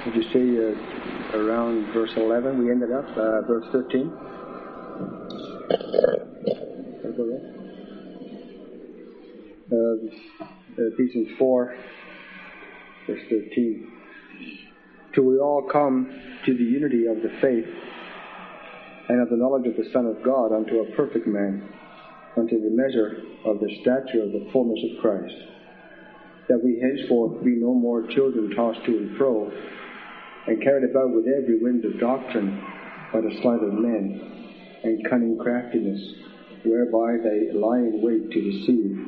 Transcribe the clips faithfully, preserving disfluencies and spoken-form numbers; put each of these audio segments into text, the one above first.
Would you say uh, around verse eleven we ended up, uh, verse thirteen? Uh, Ephesians four, verse thirteen. Till we all come to the unity of the faith and of the knowledge of the Son of God, unto a perfect man, unto the measure of the stature of the fullness of Christ, that we henceforth be no more children tossed to and fro, and carried about with every wind of doctrine by the sleight of men, and cunning craftiness, whereby they lie in wait to deceive.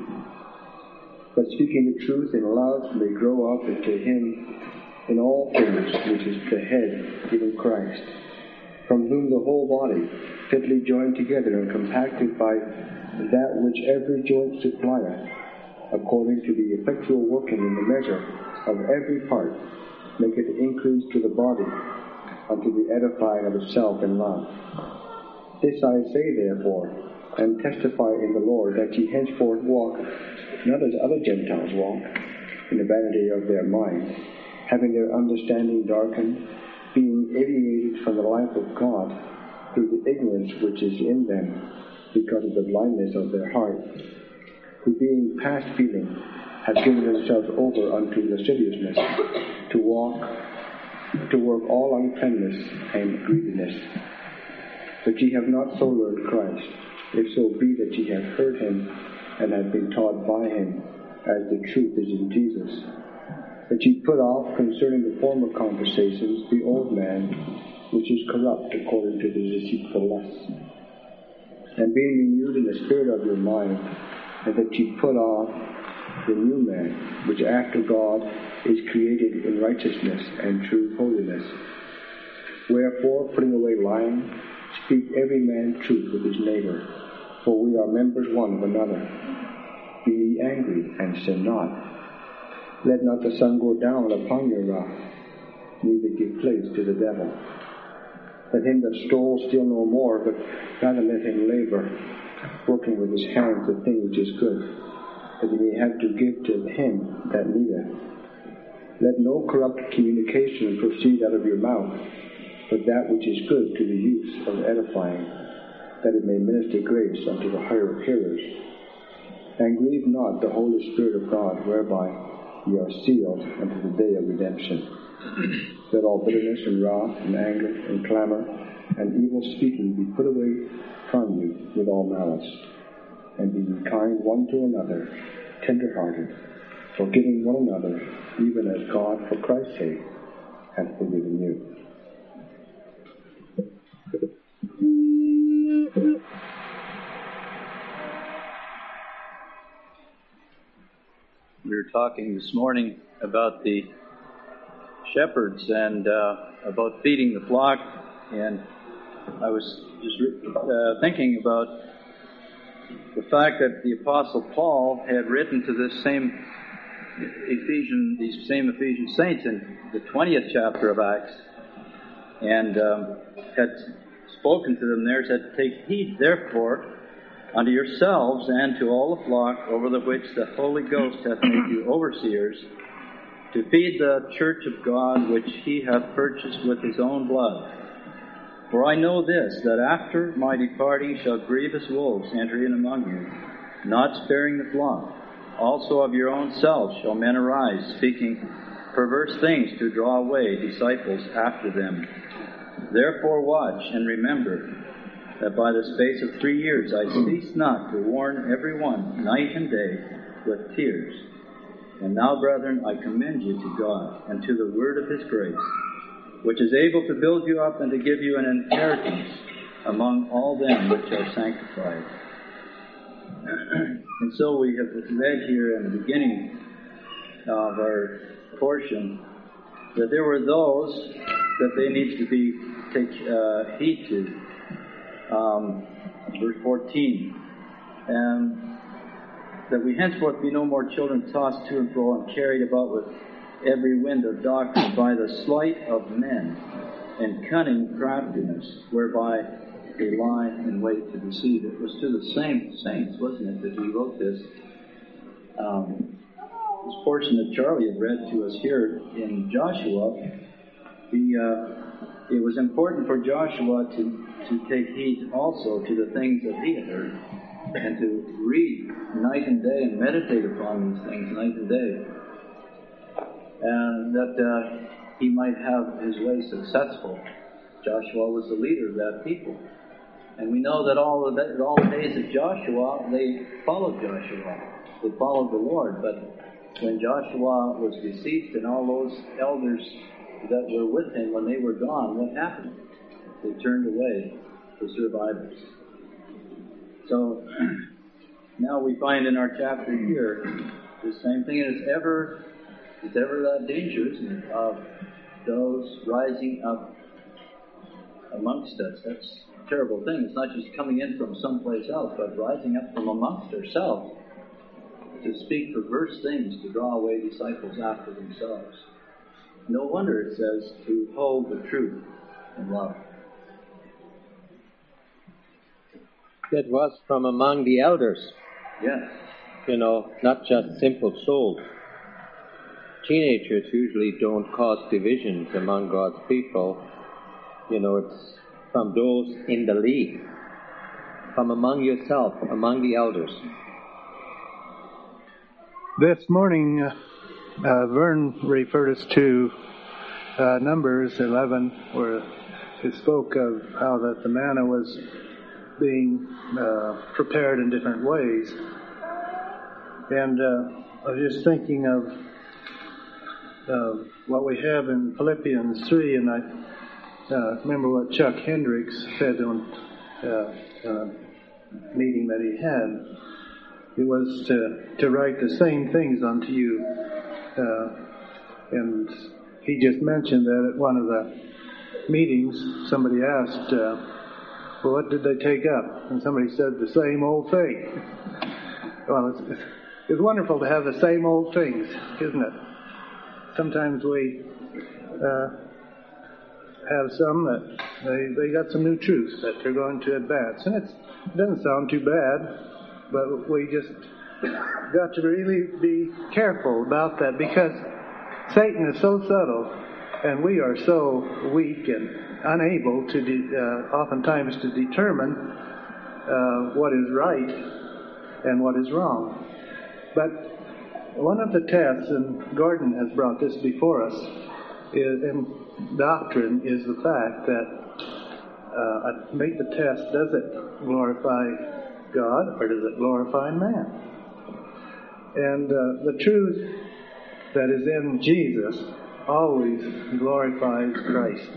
But speaking the truth in love, may grow up into him in all things which is the head, even Christ, from whom the whole body, fitly joined together and compacted by that which every joint supplieth, according to the effectual working in the measure of every part, maketh increase to the body, unto the edifying of itself in love. This I say therefore, and testify in the Lord, that ye henceforth walk, not as other Gentiles walk, in the vanity of their mind, having their understanding darkened, being alienated from the life of God through the ignorance which is in them, because of the blindness of their heart, who being past feeling have given themselves over unto lasciviousness, to walk, to work all uncleanness and greediness. But ye have not so learned Christ, if so be that ye have heard him, and have been taught by him, as the truth is in Jesus. That ye put off concerning the former conversations the old man, which is corrupt according to the deceitful lusts, and being renewed in the spirit of your mind, and that ye put off the new man, which after God is created in righteousness and true holiness. Wherefore, putting away lying, speak every man truth with his neighbor, for we are members one of another. Be ye angry, and sin not. Let not the sun go down upon your wrath, neither give place to the devil. Let him that stole steal no more, but rather let him labor, working with his hands the thing which is good, that he may have to give to him that needeth. Let no corrupt communication proceed out of your mouth, but that which is good to the use of edifying, that it may minister grace unto the hearers. And grieve not the Holy Spirit of God, whereby ye are sealed unto the day of redemption. Let all bitterness and wrath and anger and clamor and evil speaking be put away from you with all malice. And be ye kind one to another, tender-hearted, forgiving one another, even as God, for Christ's sake, hath forgiven you. We were talking this morning about the shepherds and uh, about feeding the flock, and I was just uh, thinking about the fact that the Apostle Paul had written to this same Ephesian, these same Ephesian saints in the twentieth chapter of Acts, and um, had spoken to them there, said, "Take heed, therefore, unto yourselves and to all the flock over the which the Holy Ghost hath made you overseers, to feed the church of God which he hath purchased with his own blood. For I know this, that after my departing shall grievous wolves enter in among you, not sparing the flock. Also of your own selves shall men arise, speaking perverse things to draw away disciples after them. Therefore watch and remember that by the space of three years I cease not to warn every one night and day with tears. And now, brethren, I commend you to God and to the word of his grace, which is able to build you up and to give you an inheritance among all them which are sanctified." And so we have read here in the beginning of our portion that there were those that they need to be take uh, heed to. Um, verse fourteen, and that we henceforth be no more children tossed to and fro and carried about with every wind of doctrine by the sleight of men and cunning craftiness, whereby they lie in wait to deceive. It was to the same saints, wasn't it, that he wrote this? Um, this portion that Charlie had read to us here in Joshua he, uh, it was important for Joshua to, to take heed also to the things that he had heard, and to read night and day and meditate upon these things night and day, and that uh, he might have his way successful. Joshua was the leader of that people. And we know that all of that, all the days of Joshua, they followed Joshua. They followed the Lord. But when Joshua was deceased and all those elders that were with him, when they were gone, what happened? They turned away to serve idols. So now we find in our chapter here the same thing. And it's ever, it's ever that danger, isn't it, of those rising up amongst us. That's a terrible thing. It's not just coming in from someplace else, but rising up from amongst ourselves to speak perverse things, to draw away disciples after themselves. No wonder it says to hold the truth in love. That was from among the elders. Yes. You know, not just simple souls. Teenagers usually don't cause divisions among God's people. You know, it's from those in the league, from among yourself, among the elders. This morning, uh, uh, Vern referred us to uh, Numbers eleven, where it spoke of how that the manna was being uh, prepared in different ways. And uh, I was just thinking of uh, what we have in Philippians three, and I Uh, remember what Chuck Hendricks said on uh, a meeting that he had. It was to, to write the same things unto you. Uh, and he just mentioned that at one of the meetings, somebody asked, uh, well, what did they take up? And somebody said, the same old thing. Well, it's, it's, it's wonderful to have the same old things, isn't it? Sometimes we... Uh, have some that they, they got some new truths that they're going to advance. And it's, it doesn't sound too bad, but we just got to really be careful about that, because Satan is so subtle and we are so weak and unable to de- uh, oftentimes to determine uh, what is right and what is wrong. But one of the tests, and Gordon has brought this before us, is in doctrine, is the fact that uh, I make the test, does it glorify God or does it glorify man? And uh, the truth that is in Jesus always glorifies Christ.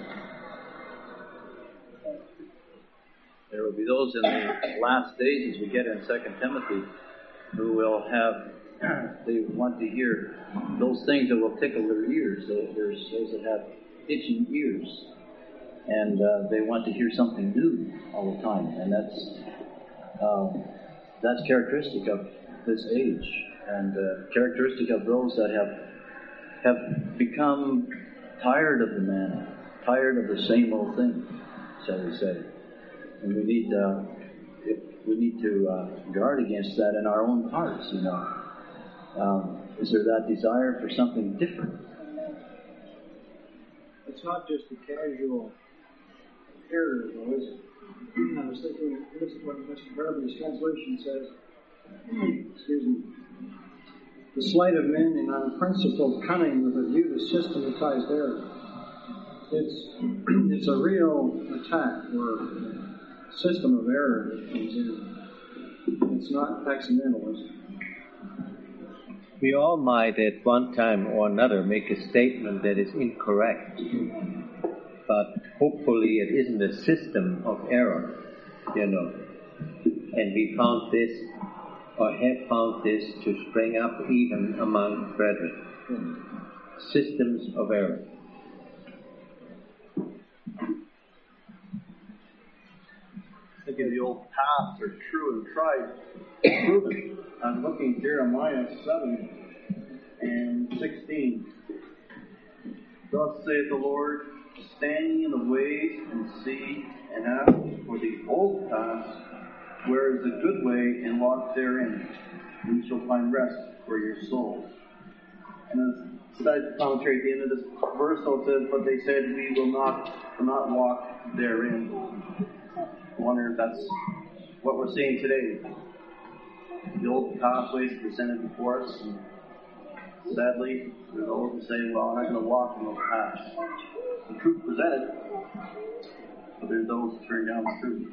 There will be those in the last days, as we get in Second Timothy, who will have, they want to hear those things that will tickle their ears. There's those that have itching ears, and uh, they want to hear something new all the time, and that's um, that's characteristic of this age, and uh, characteristic of those that have have become tired of the manna, tired of the same old thing, shall we say? And we need uh, we need to uh, guard against that in our own hearts. You know, um, is there that desire for something different? It's not just a casual error, though, is it? I was thinking, this is what Mister Darby's translation says. Excuse me. The sleight of men in unprincipled cunning with a view to systematized error. It's it's a real attack where system of error comes in. It's not accidental, is it? We all might at one time or another make a statement that is incorrect, but hopefully it isn't a system of error, you know. And we found this, or have found this, to spring up even among brethren. Systems of error. Think of the old paths are true and tried, proven. I'm looking at Jeremiah seven and sixteen. Thus saith the Lord, stand ye in the ways and see and ask for the old paths, where is a good way, and walk therein, and ye shall find rest for your souls. And the side commentary at the end of this verse, though, says, but they said, we will not, will not walk therein. I wonder if that's what we're seeing today. The old pathways presented before us, and sadly, there's those who say, well, I'm not going to walk in those paths. The truth presented, but there's those who turn down the truth.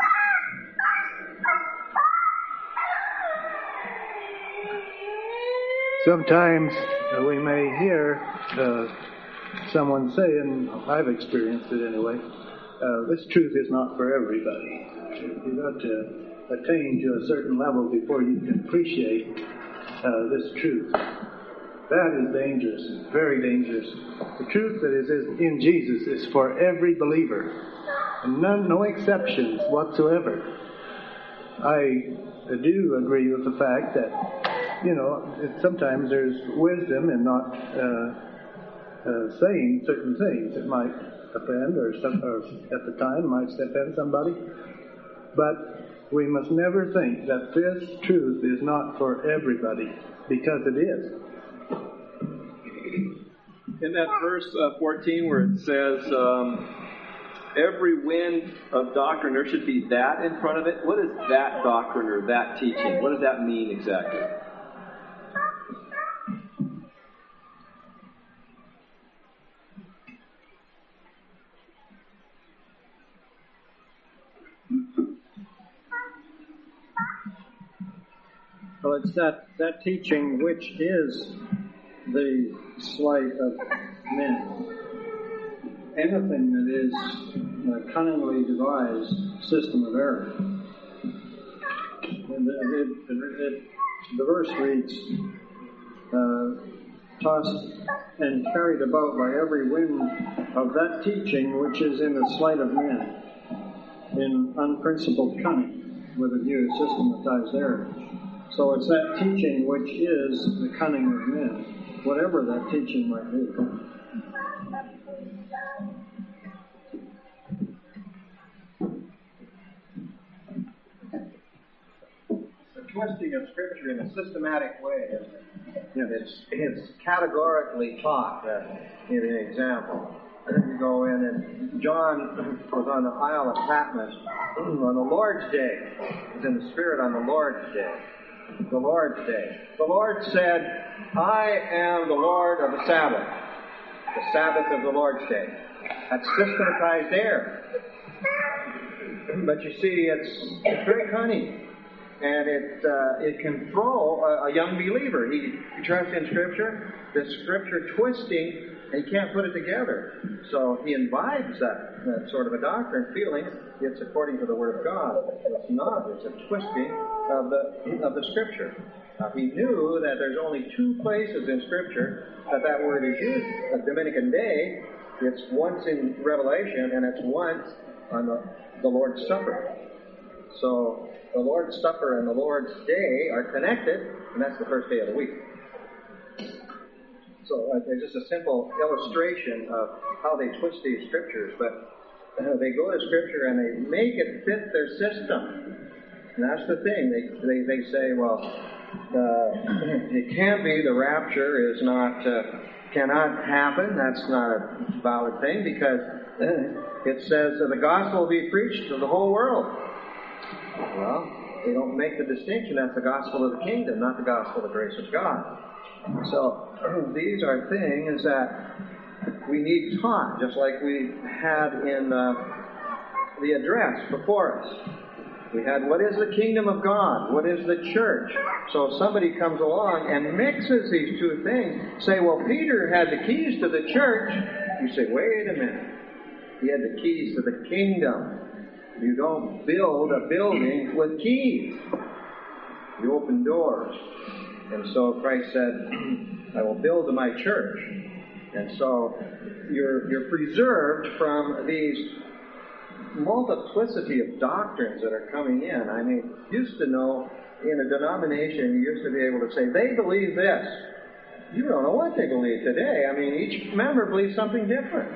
Sometimes uh, we may hear uh, someone say, and I've experienced it anyway, uh, this truth is not for everybody. You've got to attain to a certain level before you can appreciate uh, this truth. That is dangerous, very dangerous. The truth that is in Jesus is for every believer, and none, no exceptions whatsoever. I do agree with the fact that, you know, it, sometimes there's wisdom in not uh, uh, saying certain things. It might offend, or, some, or at the time might offend somebody. But we must never think that this truth is not for everybody, because it is. In that verse uh, fourteen where it says, um, every wind of doctrine, there should be that in front of it. What is that doctrine or that teaching? What does that mean exactly? Well, it's that, that teaching which is the sleight of men. Anything that is a cunningly devised system of error. And it, it, it, the verse reads, uh, tossed and carried about by every wind of that teaching which is in the sleight of men, in unprincipled cunning, with a view to systematized error. So it's that teaching which is the cunning of men, whatever that teaching might be. The twisting of Scripture in a systematic way, isn't it? Yeah. It's, it's categorically taught. Uh, give you an example. You go in, and John was on the Isle of Patmos on the Lord's Day. He was in the Spirit on the Lord's Day. The Lord's Day. The Lord said, I am the Lord of the Sabbath. The Sabbath of the Lord's Day. That's systematized error. But you see, it's, it's very cunning. And it uh, it can throw a, a young believer. He, he trusts in Scripture, the Scripture twisting, and he can't put it together. So he imbibes that, that sort of a doctrine, feeling it's according to the Word of God. It's not. It's a twisting of the of the Scripture. Uh, he knew that there's only two places in Scripture that that word is used. The Dominican Day, it's once in Revelation, and it's once on the, the Lord's Supper. So the Lord's Supper and the Lord's Day are connected, and that's the first day of the week. So uh, it's just a simple illustration of how they twist these scriptures, but uh, they go to Scripture and they make it fit their system. And that's the thing. They they, they say, well, uh, it can't be, the rapture is not, uh, cannot happen. That's not a valid thing, because uh, it says that the gospel will be preached to the whole world. Well, they don't make the distinction. That's the gospel of the kingdom, not the gospel of the grace of God. So these are things that we need taught, just like we had in uh, the address before us. We had, what is the kingdom of God? What is the church? So if somebody comes along and mixes these two things, say, well, Peter had the keys to the church. You say, wait a minute. He had the keys to the kingdom. You don't build a building with keys. You open doors. And so Christ said, I will build my church. And so you're, you're preserved from these multiplicity of doctrines that are coming in. I mean, used to know in a denomination, you used to be able to say, they believe this. You don't know what they believe today. I mean, each member believes something different.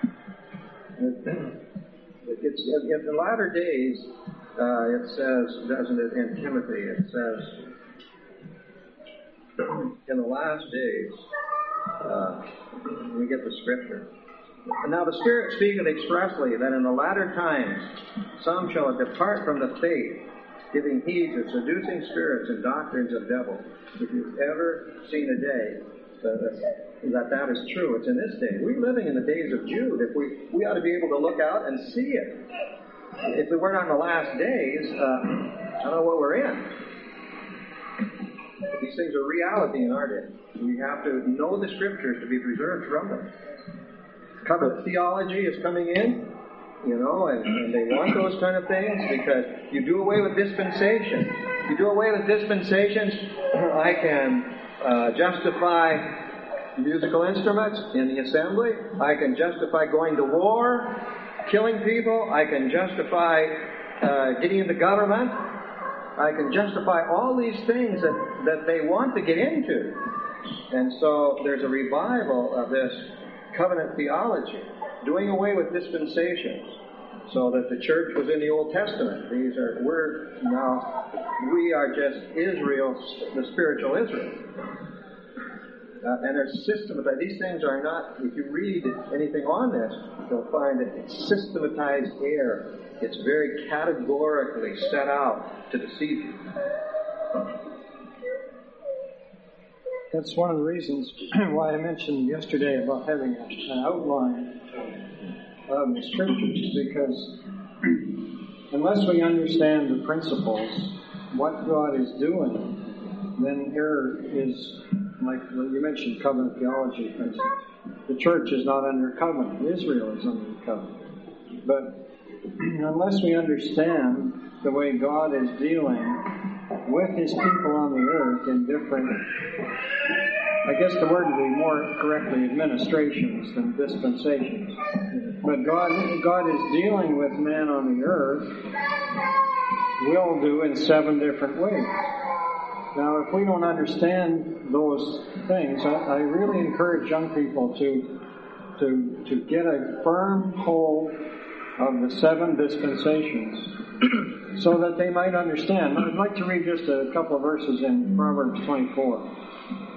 It's, in the latter days, uh, it says, doesn't it, in Timothy, it says, in the last days, uh, we get the scripture. And now the Spirit speaketh expressly that in the latter times some shall depart from the faith, giving heed to seducing spirits and doctrines of devils. If you've ever seen a day that that, that is true, it's in this day. We're living in the days of Jude. If we, we ought to be able to look out and see it. If we weren't on the last days, uh, I don't know what we're in. These things are reality in our day. We have to know the Scriptures to be preserved from them. Covenant theology is coming in, you know, and, and they want those kind of things because you do away with dispensations. You do away with dispensations, I can uh, justify musical instruments in the assembly. I can justify going to war, killing people. I can justify uh, getting into government. I can justify all these things that, that they want to get into. And so there's a revival of this covenant theology, doing away with dispensations, so that the church was in the Old Testament. These are, we're now, we are just Israel, the spiritual Israel. Uh, and there's systematized, these things are not, if you read anything on this, you'll find that it's systematized error. It's very categorically set out to deceive you. That's one of the reasons why I mentioned yesterday about having an outline of the Scriptures, because unless we understand the principles, what God is doing, then error is, like you mentioned, covenant theology, for instance. The church is not under covenant. Israel is under covenant. But unless we understand the way God is dealing with His people on the earth in different, I guess the word would be more correctly administrations than dispensations. But God, God is dealing with man on the earth, will do in seven different ways. Now, if we don't understand those things, I, I really encourage young people to to to get a firm hold of the seven dispensations so that they might understand. I'd like to read just a couple of verses in Proverbs twenty-four.